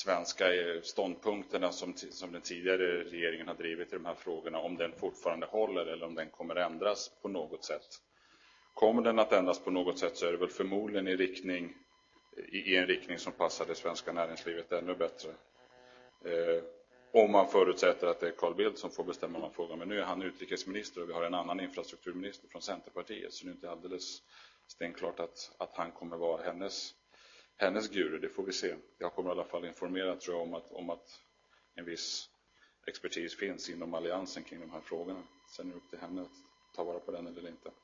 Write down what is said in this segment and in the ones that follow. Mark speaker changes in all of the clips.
Speaker 1: svenska ståndpunkterna som den tidigare regeringen har drivit i de här frågorna, om den fortfarande håller eller om den kommer ändras på något sätt. Kommer den att ändras på något sätt så är det väl förmodligen i en riktning som passar det svenska näringslivet ännu bättre. Om man förutsätter att det är Carl Bildt som får bestämma den frågan. Men nu är han utrikesminister och vi har en annan infrastrukturminister från Centerpartiet. Så det är inte alldeles stenklart att han kommer vara hennes guru. Det får vi se. Jag kommer i alla fall informera, tror jag, om att en viss expertis finns inom alliansen kring de här frågorna. Sen är det upp till henne att ta vara på den eller inte.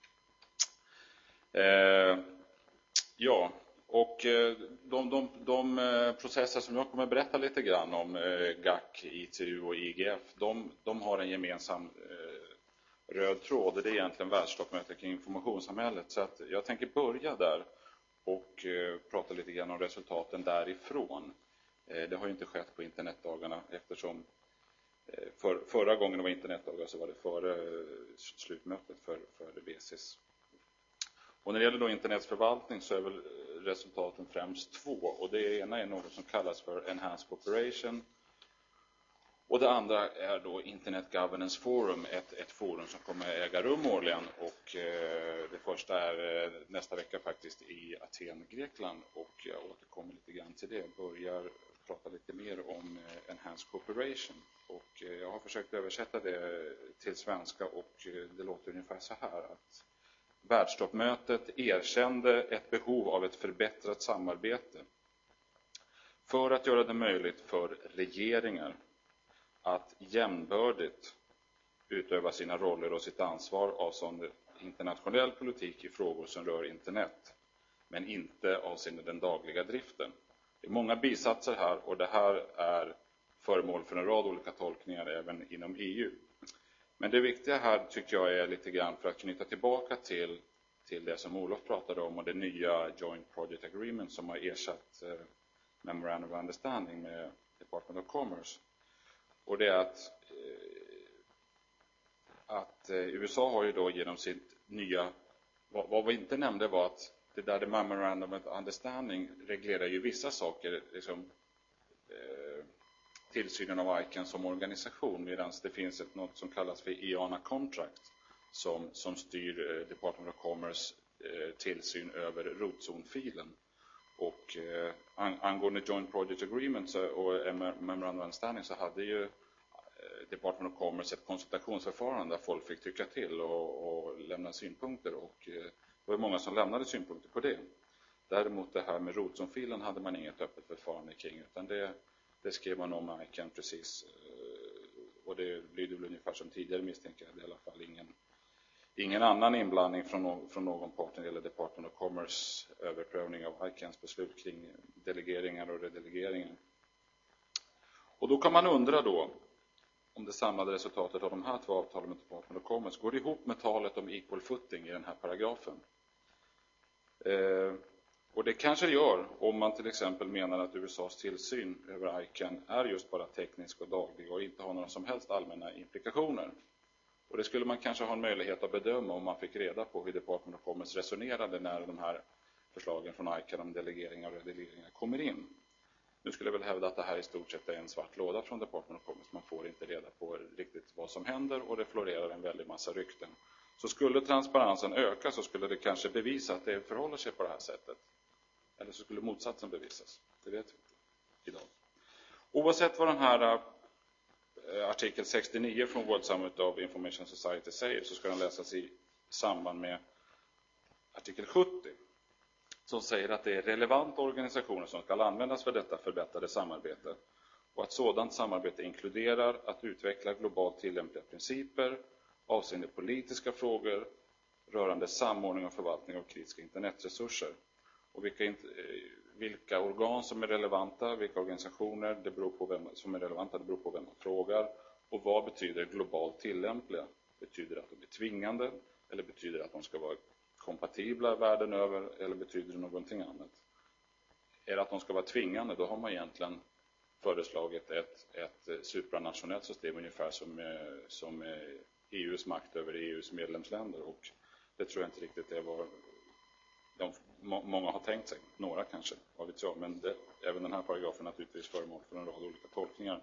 Speaker 1: Ja, och de processer som jag kommer att berätta lite grann om, GAC, ITU och IGF, de har en gemensam röd tråd. Och det är egentligen världstoppmötet kring informationssamhället. Så att jag tänker börja där och prata lite grann om resultaten därifrån. Det har ju inte skett på internetdagarna, eftersom förra gången det var internetdagar så var det före slutmötet för BCS. Och när det gäller då internetsförvaltning så är väl resultaten främst två. Och det ena är något som kallas för Enhanced Cooperation. Och det andra är då Internet Governance Forum, ett forum som kommer att äga rum årligen. Och det första är nästa vecka faktiskt i Aten, Grekland. Och jag återkommer lite grann till det. Börjar prata lite mer om Enhanced Cooperation. Och jag har försökt översätta det till svenska och det låter ungefär så här att världstoppmötet erkände ett behov av ett förbättrat samarbete för att göra det möjligt för regeringar att jämnbördigt utöva sina roller och sitt ansvar avseende internationell politik i frågor som rör internet, men inte avseende den dagliga driften. Det är många bisatser här och det här är föremål för en rad olika tolkningar även inom EU. Men det viktiga här tycker jag är lite grann för att knyta tillbaka till det som Olof pratade om och det nya Joint Project Agreement som har ersatt Memorandum of Understanding med Department of Commerce. Och det är att USA har ju då genom sitt nya, vad vi inte nämnde var att det där Memorandum of Understanding reglerar ju vissa saker, liksom tillsynen av ICANN som organisation, medan det finns något som kallas för IANA Contract som styr Department of Commerce tillsyn över rotzonfilen. Och angående Joint Project Agreement och Memorandum of Understanding så hade ju Department of Commerce ett konsultationsförfarande där folk fick tycka till och lämna synpunkter, och det var många som lämnade synpunkter på det. Däremot det här med rotzonfilen hade man inget öppet förfarande kring, utan det skrev man om ICANN precis, och det blir det ungefär som tidigare, misstänker jag. Det är i alla fall ingen annan inblandning från någon part när det gäller Department of Commerce överprövning av ICANNs beslut kring delegeringar och redelegeringar. Och då kan man undra då om det samlade resultatet av de här två avtalen med Department of Commerce går ihop med talet om equal footing i den här paragrafen. Och det kanske gör om man till exempel menar att USAs tillsyn över ICANN är just bara teknisk och daglig och inte har några som helst allmänna implikationer. Och det skulle man kanske ha en möjlighet att bedöma om man fick reda på hur Department of Commerce resonerade när de här förslagen från ICANN om delegeringar och redelegeringar kommer in. Nu skulle jag väl hävda att det här i stort sett är en svart låda från Department of Commerce. Man får inte reda på riktigt vad som händer och det florerar en väldig massa rykten. Så skulle transparensen öka så skulle det kanske bevisa att det förhåller sig på det här sättet. Eller så skulle motsatsen bevisas. Det vet vi inte idag. Oavsett vad den här artikel 69 från World Summit of Information Society säger, så ska den läsas i samband med artikel 70. Som säger att det är relevanta organisationer som ska användas för detta förbättrade samarbete. Och att sådant samarbete inkluderar att utveckla globalt tillämpliga principer avseende politiska frågor rörande samordning och förvaltning av kritiska internetresurser. Och vilka organ som är relevanta, vilka organisationer, det beror på vem som är relevanta, det beror på vem man frågar. Och vad betyder globalt tillämpliga? Betyder det att de är tvingande? Eller betyder det att de ska vara kompatibla världen över? Eller betyder det någonting annat? Är det att de ska vara tvingande, då har man egentligen föreslagit ett supranationellt system ungefär som EUs makt över EUs medlemsländer. Och det tror jag inte riktigt är vad många har tänkt sig. Några kanske, vad vet jag. Men även den här paragrafen är naturligtvis föremål för en rad olika tolkningar.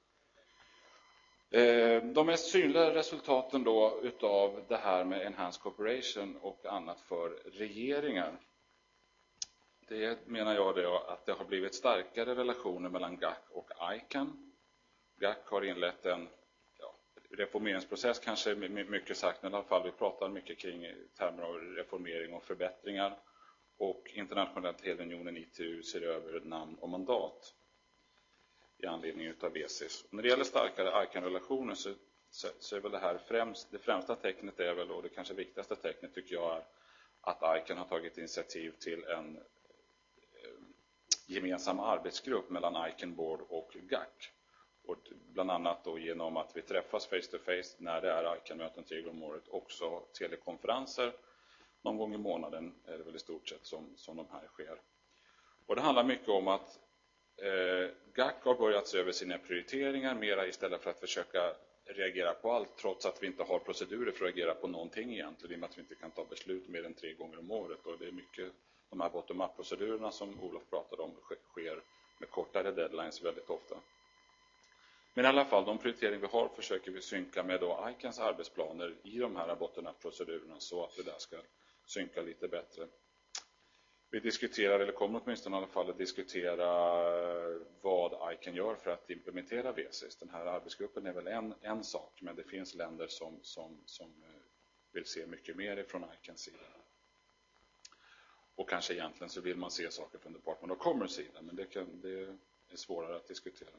Speaker 1: De mest synliga resultaten då utav det här med enhanced cooperation och annat för regeringar, det menar jag det att det har blivit starkare relationer mellan GAC och ICAN. GAC har inlett en reformeringsprocess, kanske mycket sagt, men i alla fall vi pratar mycket kring termer av reformering och förbättringar, och internationella teleunionen ITU ser över namn och mandat i anledning utav WCIS. När det gäller starkare ICAN-relationer så är väl det här det främsta tecknet är väl, och det kanske viktigaste tecknet tycker jag, är att ICAN har tagit initiativ till en gemensam arbetsgrupp mellan ICAN Board och GAC. Och bland annat då genom att vi träffas face to face när det är ICAN-möten 3 gånger om året, också telekonferenser någon gång i månaden är det väl i stort sett som de här sker. Och det handlar mycket om att GAC har börjat se över sina prioriteringar mera istället för att försöka reagera på allt, trots att vi inte har procedurer för att reagera på någonting egentligen, i och med att vi inte kan ta beslut mer än 3 gånger om året. Och det är mycket de här bottom-up-procedurerna som Olof pratade om sker med kortare deadlines väldigt ofta. Men i alla fall, de prioriteringar vi har försöker vi synka med då ICANs arbetsplaner i de här bottom-up-procedurerna, så att det där ska synka lite bättre. Vi diskuterar, eller kommer åtminstone i alla fall att diskutera vad ICAN gör för att implementera WCIS. Den här arbetsgruppen är väl en sak, men det finns länder som vill se mycket mer ifrån ICANs sida. Och kanske egentligen så vill man se saker från Department of Commerce sida, men det är svårare att diskutera.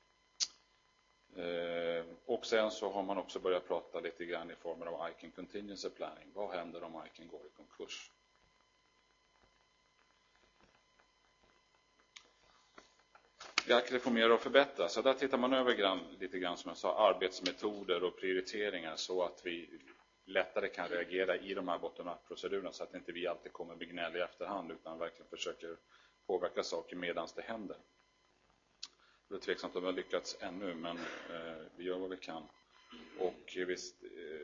Speaker 1: Och sen så har man också börjat prata lite grann i formen av ICAN Contingency Planning. Vad händer om ICAN går i konkurs? GAC reformerar och förbättrar. Så där tittar man över lite grann, som jag sa, arbetsmetoder och prioriteringar, så att vi lättare kan reagera i de här bottom-up-procedurerna, så att inte vi alltid kommer med gnäll i efterhand, utan verkligen försöker påverka saker medan det händer. Det är tveksamt om vi har lyckats ännu, men vi gör vad vi kan. Och visst,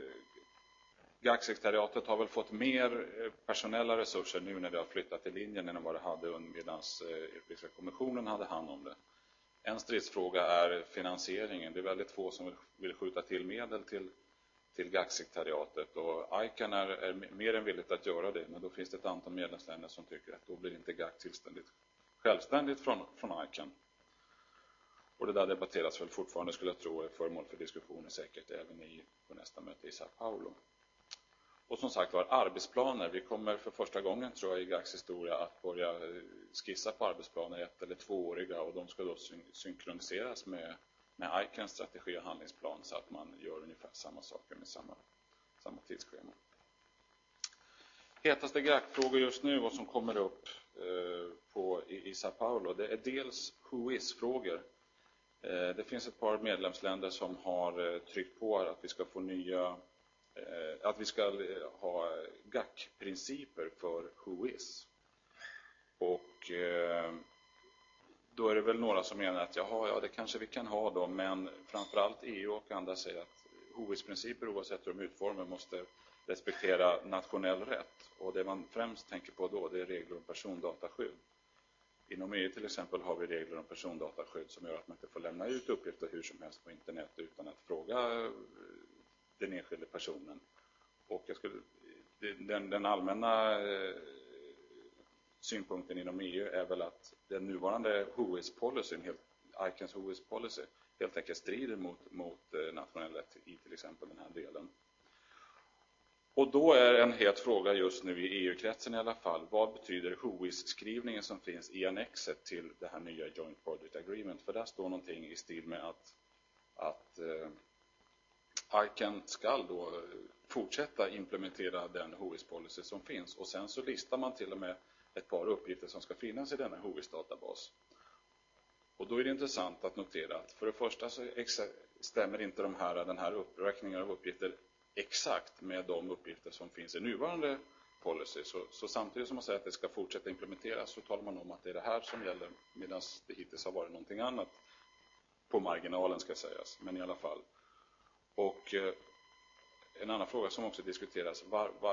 Speaker 1: GAC-sekretariatet har väl fått mer personella resurser nu när det har flyttat till linjen än vad det hade medan Europeiska kommissionen hade hand om det. En stridsfråga är finansieringen. Det är väldigt få som vill skjuta till medel till GAC-sekretariatet, och ICAN är mer än villigt att göra det, men då finns det ett antal medlemsländer som tycker att då blir inte GAC självständigt från ICAN. Och det där debatteras väl fortfarande, skulle jag tro, är föremål för diskussioner säkert även på nästa möte i Sao Paulo. Och som sagt var, arbetsplaner. Vi kommer för första gången, tror jag, i GACs historia att börja skissa på arbetsplaner 1- eller 2-åriga, och de ska då synkroniseras med ICANs strategi och handlingsplan, så att man gör ungefär samma saker med samma tidsschema. Hetaste GAC-frågor just nu och som kommer upp i Sao Paulo, det är dels who is-frågor. Det finns ett par medlemsländer som har tryckt på att vi ska få att vi ska ha GAC-principer för who is. Och då är det väl några som menar att ja, det kanske vi kan ha då, men framförallt EU och andra säger att who is-principer, oavsett hur de utformar, måste respektera nationell rätt. Och det man främst tänker på då, det är regler om persondataskydd. Inom EU till exempel har vi regler om persondataskydd som gör att man inte får lämna ut uppgifter hur som helst på internet utan att fråga den enskilde personen. Och den allmänna synpunkten inom EU är väl att den nuvarande who is-policyn, ICANs who is-policy, helt enkelt strider mot nationell rätt i till exempel den här delen. Och då är en het fråga just nu i EU-kretsen i alla fall, vad betyder who is-skrivningen som finns i annexet till det här nya Joint Project Agreement? För där står någonting i stil med att ICAN ska då fortsätta implementera den who is-policy som finns, och sen så listar man till och med ett par uppgifter som ska finnas i denna who is-databas. Och då är det intressant att notera att för det första så stämmer inte den här uppräkningen av uppgifter exakt med de uppgifter som finns i nuvarande policy. Så samtidigt som man säger att det ska fortsätta implementeras, så talar man om att det är det här som gäller, medan det hittills har varit någonting annat på marginalen, ska sägas, men i alla fall. Och en annan fråga som också diskuteras,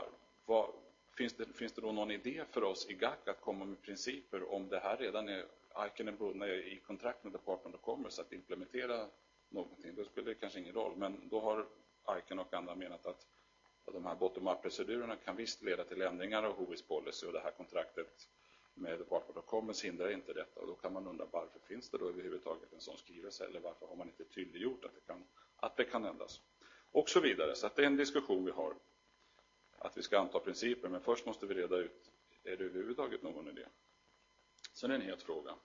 Speaker 1: finns det då någon idé för oss i GAC att komma med principer om det här redan ICANN är bundna i kontrakt med Department of Commerce att implementera någonting, då spelar det kanske ingen roll. Men då har ICANN och andra menat att de här bottom-up-procedurerna kan visst leda till ändringar av Whois policy, och det här kontraktet med Department of Commerce hindrar inte detta. Och då kan man undra, varför finns det då överhuvudtaget en sån skrivelse, eller varför har man inte tydliggjort att det kan ändras? Och så vidare. Så att det är en diskussion vi har, att vi ska anta principer, men först måste vi reda ut, är det överhuvudtaget någon idé? Sen är det en het fråga.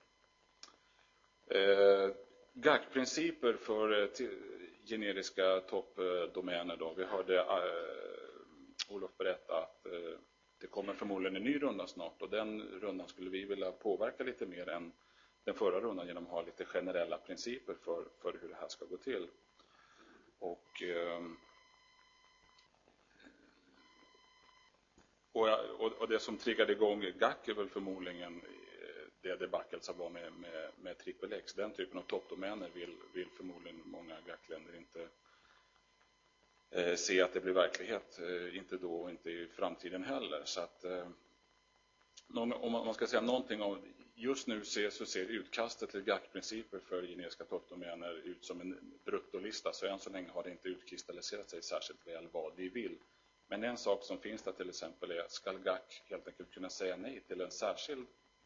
Speaker 1: GAC-principer för generiska toppdomäner då. Vi hörde Olof berätta att det kommer förmodligen en ny runda snart, och den rundan skulle vi vilja påverka lite mer än den förra rundan genom att ha lite generella principer för hur det här ska gå till. Och det som triggade igång GAC är väl förmodligen det debacle som var med XXX. Den typen av toppdomäner vill förmodligen många GAC-länder inte se att det blir verklighet. Inte då och inte i framtiden heller. Så att, om man ska säga någonting om, just nu ser utkastet till GAC-principer för generiska toppdomäner ut som en bruttolista. Så än så länge har det inte utkristalliserat sig särskilt väl vad vi vill. Men en sak som finns där till exempel är att ska GAC helt enkelt kunna säga nej till en särskild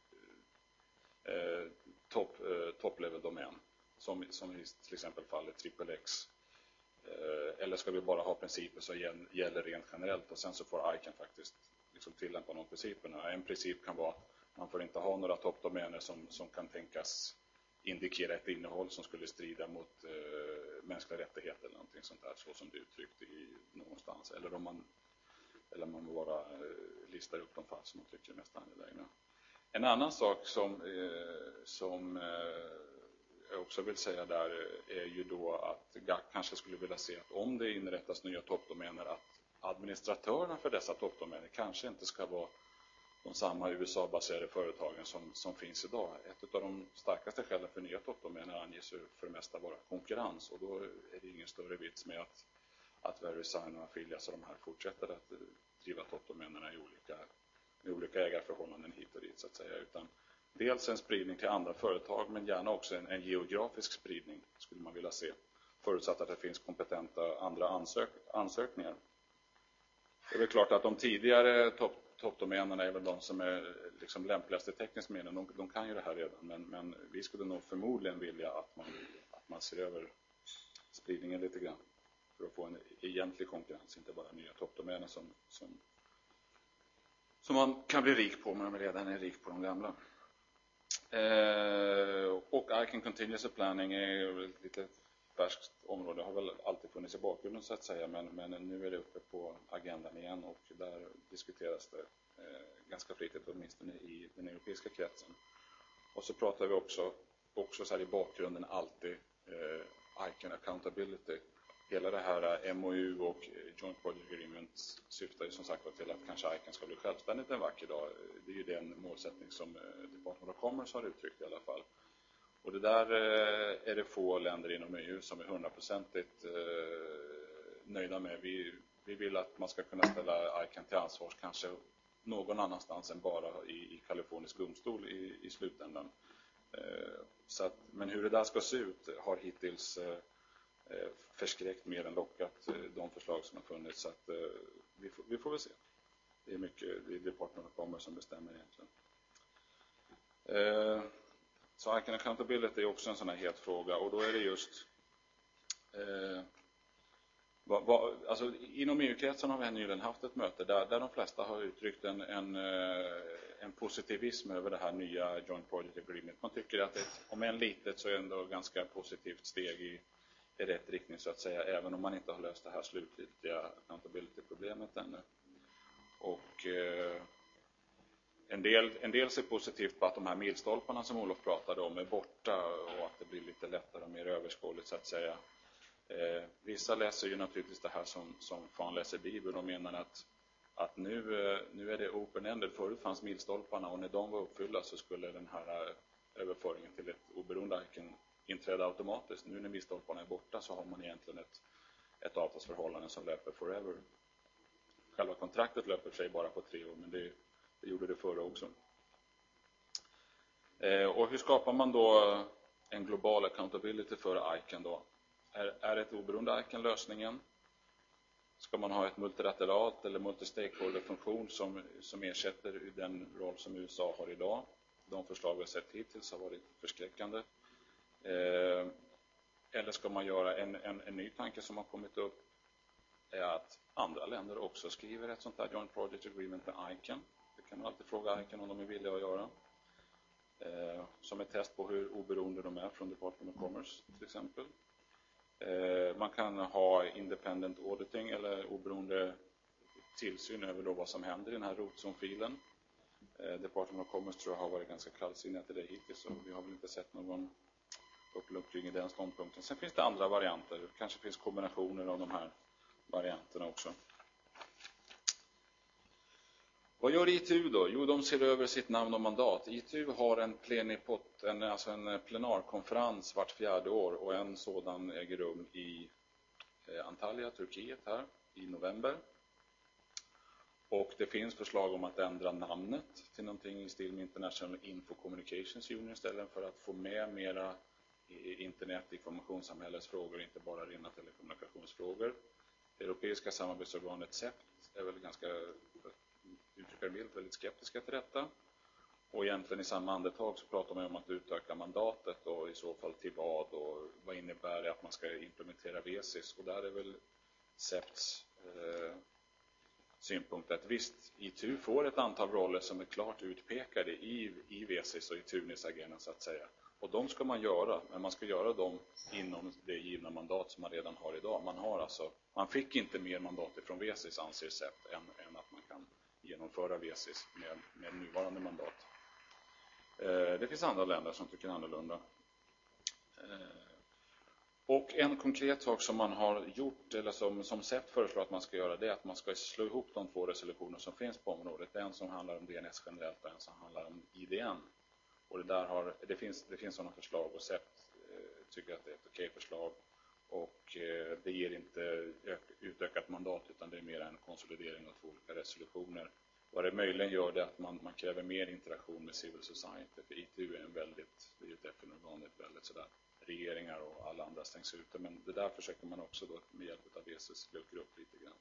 Speaker 1: top-level-domän som i till exempel fallet XXX, eller ska vi bara ha principer som gäller rent generellt, och sen så får ICANN faktiskt liksom tillämpa de principerna. En princip kan vara att man får inte ha några toppdomäner som kan tänkas indikera ett innehåll som skulle strida mot mänskliga rättigheter eller någonting sånt där, så som det uttryckt i någonstans, eller om man bara listar upp de fall som man tycker är mest angelägna. En annan sak som jag också vill säga där är ju då att GAC kanske skulle vilja se att om det inrättas nya toppdomäner, att administratörerna för dessa toppdomäner kanske inte ska vara de samma USA-baserade företagen som finns idag. Ett av de starkaste skälen för nya toppdomäner anges ju för det mesta vara konkurrens, och då är det ingen större vits med att VeriSign och Affilias och de här fortsätter att driva toppdomänerna i olika ägarförhållanden hit och dit så att säga, utan dels en spridning till andra företag, men gärna också en geografisk spridning skulle man vilja se, förutsatt att det finns kompetenta andra ansökningar. Det är väl klart att de tidigare toppdomänerna är väl de som är liksom lämpligast i teknisk mening, de kan ju det här redan, men vi skulle nog förmodligen vilja att man ser över spridningen lite grann för att få en egentlig konkurrens, inte bara nya toppdomäner som man kan bli rik på, men man redan är rik på de gamla. Och ICANN Continuous Planning är ett lite färskt område, det har väl alltid funnits i bakgrunden så att säga, men nu är det uppe på agendan igen, och där diskuteras det ganska flitigt, åtminstone i den europeiska kretsen. Och så pratar vi också så här i bakgrunden alltid ICANN Accountability. Hela det här MOU och Joint Project Agreement syftar ju som sagt till att kanske ICANN ska bli självständigt en vacker dag. Det är ju den målsättning som Department of Commerce har uttryckt i alla fall. Och det där är det få länder inom EU som är 100%igt nöjda med. Vi vill att man ska kunna ställa ICANN till ansvar kanske någon annanstans än bara i kalifornisk domstol i slutändan. Så att, men hur det där ska se ut har hittills förskräckt mer än lockat de förslag som har funnits, så att vi får väl se. Det är mycket, det är Department of Commerce som bestämmer egentligen. Så ICANN Accountability är också en sån här het fråga, och då är det just alltså inom EU-kretsen har vi nyligen haft ett möte där de flesta har uttryckt en positivism över det här nya Joint Project Agreement. Man tycker att om än litet så är det ändå ganska positivt steg i rätt riktning så att säga, även om man inte har löst det här slutgiltiga accountability-problemet ännu. Och en del ser positivt på att de här milstolparna som Olof pratade om är borta, och att det blir lite lättare och mer överskådligt så att säga. Vissa läser ju naturligtvis det här som fan läser Bibeln och menar att nu är det open-ended. Förut fanns milstolparna, och när de var uppfyllda så skulle den här överföringen till ett oberoende ICANN inträda automatiskt. Nu när milstolparna är borta så har man egentligen ett avtalsförhållande som löper forever. Själva kontraktet löper sig bara på 3 år, men det gjorde det förra också. Och hur skapar man då en global accountability för ICANN då? Är ett oberoende ICANN lösningen? Ska man ha ett multilateralt eller multistakeholder-funktion som ersätter den roll som USA har idag? De förslag vi har sett hittills har varit förskräckande. Eller ska man göra en ny tanke som har kommit upp, är att andra länder också skriver ett sånt här Joint Project Agreement med ICANN. Det kan man alltid fråga ICANN om de är villiga att göra. Som ett test på hur oberoende de är från Department of Commerce till exempel. Man kan ha independent auditing eller oberoende tillsyn över då vad som händer i den här rotzonfilen. Department of Commerce tror jag har varit ganska kallsinniga till det hittills, så vi har väl inte sett någon uppluckring i den ståndpunkten. Sen finns det andra varianter, kanske finns kombinationer av de här varianterna också. Vad gör ITU då? Jo, de ser över sitt namn och mandat. ITU har en plenarkonferens vart 4:e år, och en sådan äger rum i Antalya, Turkiet här i november. Och det finns förslag om att ändra namnet till någonting i stil med International Info Communications Union istället för att få med mera internet, informationssamhällets frågor, inte bara rena telekommunikationsfrågor. Det europeiska samarbetsorganet CEPT är väl ganska, uttrycker milt, väldigt skeptiska till detta. Och egentligen i samma andetag så pratar man om att utöka mandatet, och i så fall till vad, och vad innebär det att man ska implementera VESIS. Och där är väl CEPTs synpunkt att visst, ITU får ett antal roller som är klart utpekade i VESIS och i TUNIS-agendan så att säga. Och de ska man göra, men man ska göra dem inom det givna mandat som man redan har idag. Man fick inte mer mandat från VESIS, anser CEPT, än att man kan genomföra VESIS med nuvarande mandat. Det finns andra länder som tycker annorlunda. Och en konkret sak som man har gjort, eller som CEPT föreslår att man ska göra, det är att man ska slå ihop de två resolutioner som finns på området. En som handlar om DNS generellt och en som handlar om IDN. Och det finns sådana förslag, och CEPT tycker att det är ett okej förslag. Och det ger inte utökat mandat, utan det är mer en konsolidering av två olika resolutioner. Vad det möjligen gör det att man kräver mer interaktion med civil society. För ITU är det är ju ett FN-organ, väldigt sådär. Regeringar och alla andra stängs ute. Men det där försöker man också då med hjälp av VESIS luckra upp lite grann.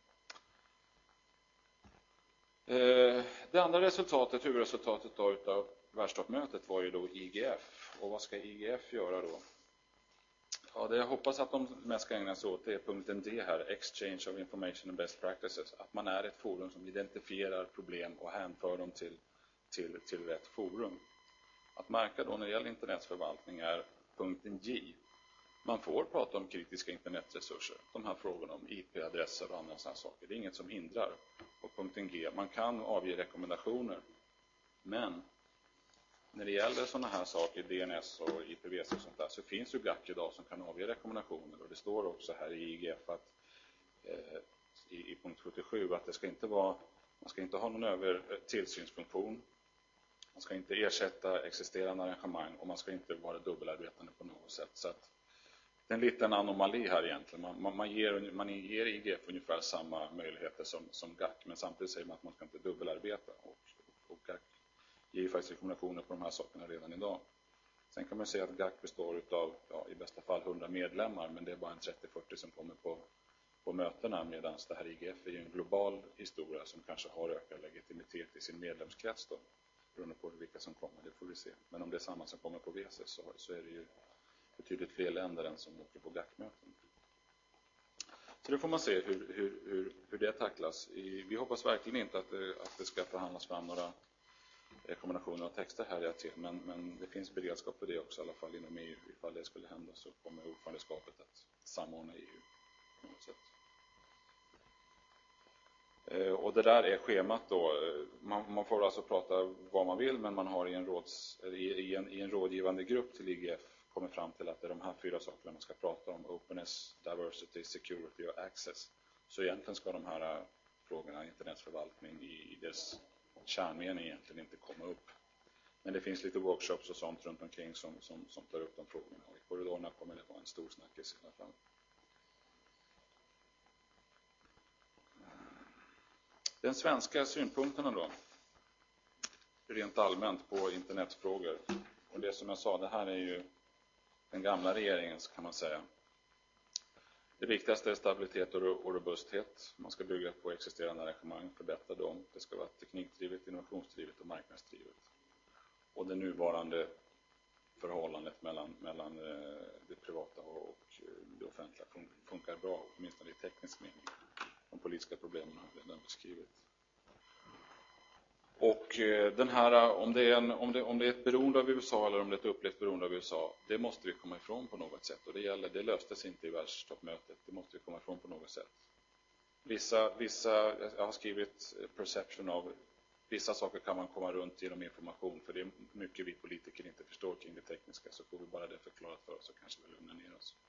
Speaker 1: Det andra resultatet, huvudresultatet då utav världstoppmötet var ju då IGF. Och vad ska IGF göra då? Ja, det jag hoppas att de mest ska ägna sig åt det är punkten D här, Exchange of Information and Best Practices. Att man är ett forum som identifierar problem och hänför dem till rätt forum. Att märka då när det gäller internetförvaltning är punkten J. Man får prata om kritiska internetresurser, de här frågorna om IP-adresser och andra sådana saker. Det är inget som hindrar. Och punkten G, man kan avge rekommendationer. Men när det gäller sådana här saker, DNS och IPv6 och sånt där, så finns ju GAC idag som kan avge rekommendationer. Och det står också här i IGF att i punkt 77 att man ska inte ha någon tillsynsfunktion. Man ska inte ersätta existerande arrangemang, och man ska inte vara dubbelarbetande på något sätt. Så att det är en liten anomali här egentligen. Man ger IGF ungefär samma möjligheter som GAC, men samtidigt säger man att man ska inte dubbelarbeta. Och GAC ger faktiskt rekommendationer på de här sakerna redan idag. Sen kan man säga att GAC består av i bästa fall 100 medlemmar, men det är bara en 30-40 som kommer på mötena, medan det här IGF är ju en global historia som kanske har ökad legitimitet i sin medlemskrets då. Beroende på vilka som kommer, det får vi se. Men om det är samma som kommer på VESIS så är det ju betydligt fler länder än som åker på GAC-möten. Så då får man se hur det tacklas. Vi hoppas verkligen inte att det ska förhandlas fram några rekommendationer och texter här till, men det finns beredskap för det också, i alla fall inom EU. Ifall det skulle hända så kommer ordförandeskapet att samordna EU på något sätt. Och det där är schemat då. Man får alltså prata vad man vill, men man har i en rådgivande grupp till IGF kommit fram till att det är de här 4 sakerna man ska prata om: openness, diversity, security och access. Så egentligen ska de här frågorna, internetförvaltning i dess kärnmening, egentligen inte komma upp. Men det finns lite workshops och sånt runt omkring som tar upp de frågorna. Och i korridorerna kommer det vara en stor snackis i alla fall. Den svenska synpunkterna då. rent allmänt på internetfrågor. Och det som jag sa, det här är ju den gamla regeringens, kan man säga. Det viktigaste är stabilitet och robusthet. Man ska bygga på existerande arrangemang, förbättra dem. Det ska vara teknikdrivet, innovationsdrivet och marknadsdrivet. Och det nuvarande förhållandet mellan det privata och det offentliga funkar bra, åtminstone i teknisk mening. De politiska problemen har jag redan beskrivit. Och den här, om det är ett beroende av USA eller om det är ett upplevt beroende av USA, det måste vi komma ifrån på något sätt. Och det löstes inte i världstoppmötet. Det måste vi komma ifrån på något sätt. Jag har skrivit perception av vissa saker kan man komma runt genom information, för det är mycket vi politiker inte förstår kring det tekniska, så får vi bara det förklarat för oss så kanske vi lugnar ner oss.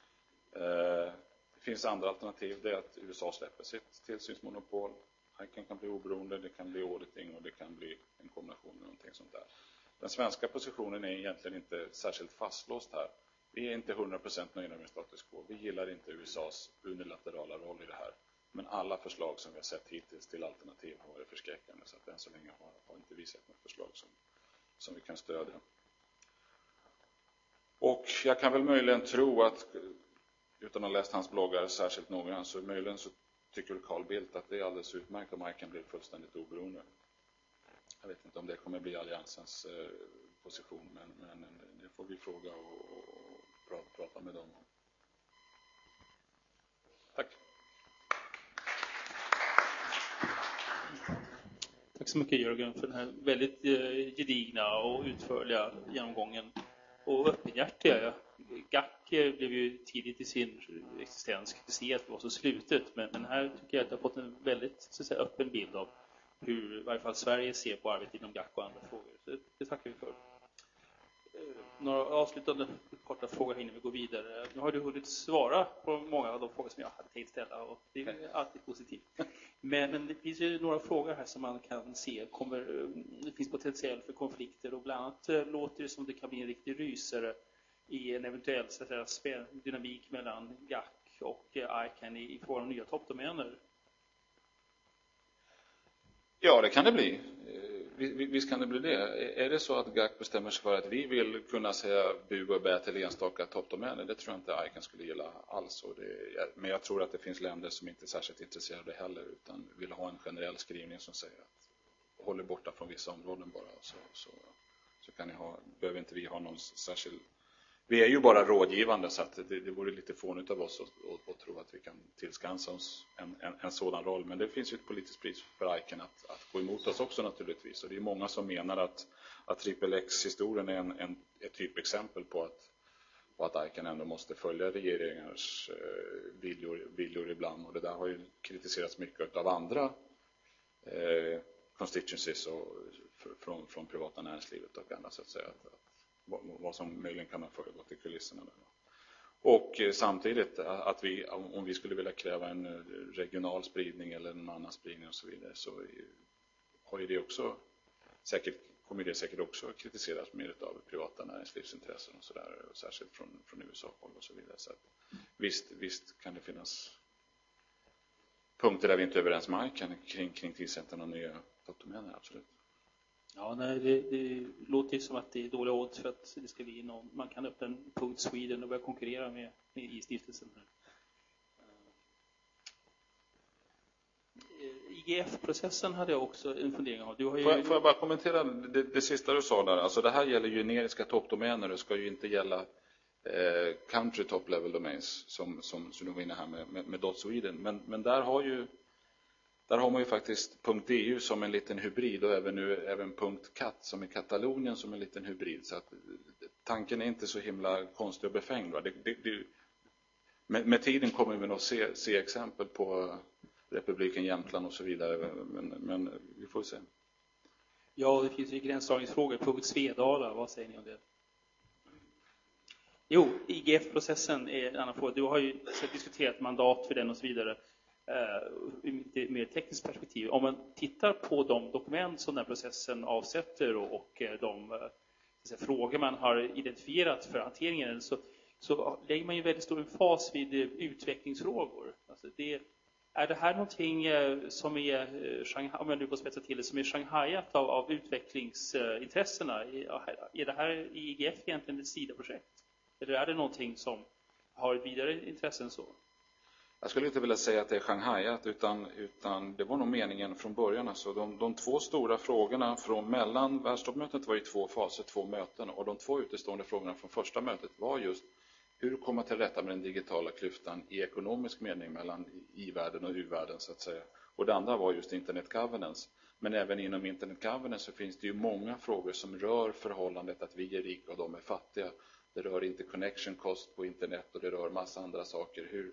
Speaker 1: Det finns andra alternativ, det är att USA släpper sitt tillsynsmonopol. ICAN kan bli oberoende, det kan bli auditing och det kan bli en kombination med någonting sånt där. Den svenska positionen är egentligen inte särskilt fastlåst här. Vi är inte 100% nöjda med status quo. Vi gillar inte USAs unilaterala roll i det här. Men alla förslag som vi har sett hittills till alternativ har varit förskräckande, så att än så länge har inte vi sett något förslag som vi kan stödja. Och jag kan väl möjligen tro att, utan att ha läst hans bloggar särskilt noggrant, så möjligen så tycker Carl Bildt att det är alldeles utmärkt om ICAN blir fullständigt oberoende. Jag vet inte om det kommer bli alliansens position, men det får vi fråga och prata med dem om. Tack.
Speaker 2: Tack så mycket Jörgen för den här väldigt gedigna och utförliga genomgången och öppenhjärtiga. GAC blev ju tidigt i sin existens kritiserat för att vara så slutet, men här tycker jag att jag har fått en väldigt så att säga, öppen bild av hur i varje fall Sverige ser på arbetet inom GAC och andra frågor. Så det tackar vi för. Några avslutande korta frågor innan vi går vidare. Nu har du hunnit svara på många av de frågor som jag hade tänkt ställa, och det är alltid positivt. Men det finns ju några frågor här som man kan se det finns potentiell för konflikter, och bland annat låter det som det kan bli en riktig rysare i en eventuell så att säga, dynamik mellan GAC och ICAN i fråga om nya toppdomäner.
Speaker 1: Ja, det kan det bli. Visst kan det bli det. Är det så att GAC bestämmer sig för att vi vill kunna säga bu och bä till enstaka toppdomäner, det tror jag inte ICAN skulle gilla alls. Men jag tror att det finns länder som inte är särskilt intresserade heller, utan vill ha en generell skrivning som säger att håller borta från vissa områden bara. Så kan ni behöver inte vi ha någon särskild. Vi är ju bara rådgivande, så att det vore lite fånigt av oss att tro att vi kan tillskansa oss en sådan roll. Men det finns ju ett politiskt pris för ICAN att gå emot oss också naturligtvis. Och det är många som menar att XXX-historien är ett typexempel på att ICAN ändå måste följa regeringars viljor ibland. Och det där har ju kritiserats mycket av andra constituencies och från privata näringslivet och andra, så att säga. Vad som möjligen kan ha föregått i kulisserna där. Och samtidigt att om vi skulle vilja kräva en regional spridning eller en annan spridning och så vidare, så har ju det också kommer det säkert också kritiseras mer av privata näringslivsintressen och sådär, särskilt från USA-håll och så vidare. Så att, visst kan det finnas punkter där vi inte är överens med ICAN kring tillsättande av nya toppdomäner, absolut.
Speaker 2: Ja, nej, det låter ju som att det är dåliga odds för att det ska bli någon. Man kan öppna en punkt Sweden och börja konkurrera med i stiftelsen. IGF-processen hade jag också en fundering om. Får
Speaker 1: jag bara kommentera det sista du sa där? Alltså det här gäller generiska toppdomäner. Det ska ju inte gälla country top level domains som du var inne här med .Sweden. Men där har man ju faktiskt .eu som en liten hybrid, och även .cat som i Katalonien som en liten hybrid. Så att tanken är inte så himla konstig och befängd. Va? Med tiden kommer vi nog se exempel på republiken Jämtland och så vidare, men vi får se.
Speaker 2: Ja, det finns ju gränsdragningsfrågor. Svedala, vad säger ni om det? Jo, IGF-processen är en annan fråga. Du har ju diskuterat mandat för den och så vidare. Med ett tekniskt perspektiv. Om man tittar på de dokument som den här processen avsätter och de frågor man har identifierat för hanteringen, så lägger man ju väldigt stor fas vid utvecklingsfrågor. Alltså det Är det här någonting som är, om jag nu får spetsa till det, som är shanghajat av utvecklingsintressena? Är det här i IGF egentligen ett sidoprojekt? Eller är det någonting som har ett vidare intresse än så?
Speaker 1: Jag skulle inte vilja säga att det är shanghajat, utan det var nog meningen från början. Alltså de två stora frågorna från mellan världstoppmötet var i 2 faser, 2 möten. Och de 2 utestående frågorna från första mötet var just hur komma till rätta med den digitala klyftan i ekonomisk mening mellan i-världen och u-världen så att säga. Och det andra var just internet governance. Men även inom internet governance så finns det ju många frågor som rör förhållandet att vi är rika och de är fattiga. Det rör interconnection cost på internet och det rör massa andra saker.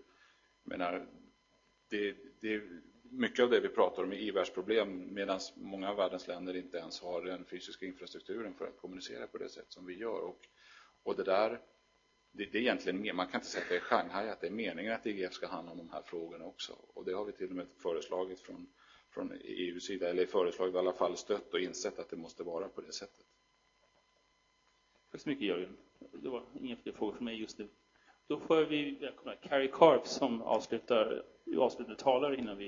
Speaker 1: Det mycket av det vi pratar om är i-världsproblem, medan många av världens länder inte ens har den fysiska infrastrukturen för att kommunicera på det sätt som vi gör. Och det är egentligen, man kan inte säga att det är Shanghai, att det är meningen att IGF ska handla om de här frågorna också. Och det har vi till och med föreslagit från EU:s sida, eller föreslagit i alla fall stött och insett att det måste vara på det sättet.
Speaker 2: Tack så mycket Jörgen. Det var inga fler frågor från mig just nu. Då får vi välkomna Carrie Karp som avslutande talare innan vi